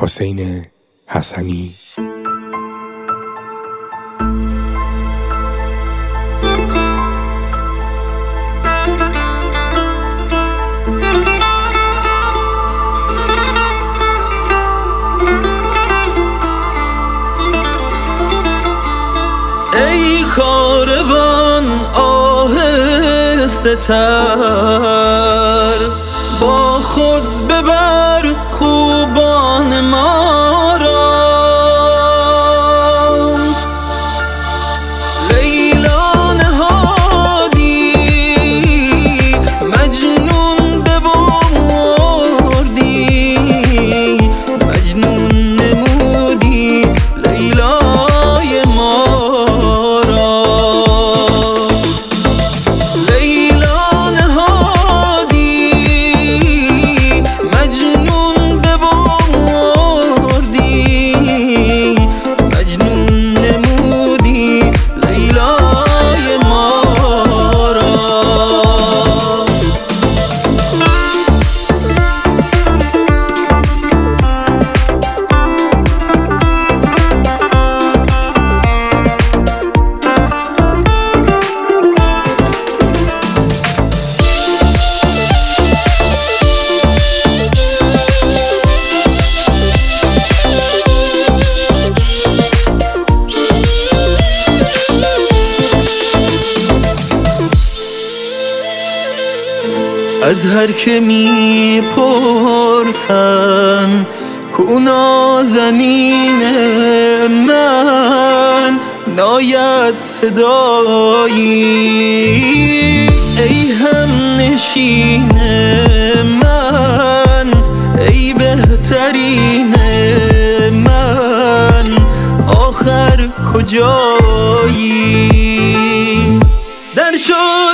حسین حسنی. ای کاروان آهسته تر، با خود ببر خوبان ما را. لیلا نهادی مجنون ببردی، مجنون نمودی لیلای ما را. لیلا نهادی مجنون ببردی، مجنون نمودی لیلای ما را. از هر که میپرسم کو نازنین من، ناید صدایی. ای همنشین من، ای بهترین من، آخر کجایی؟ در شد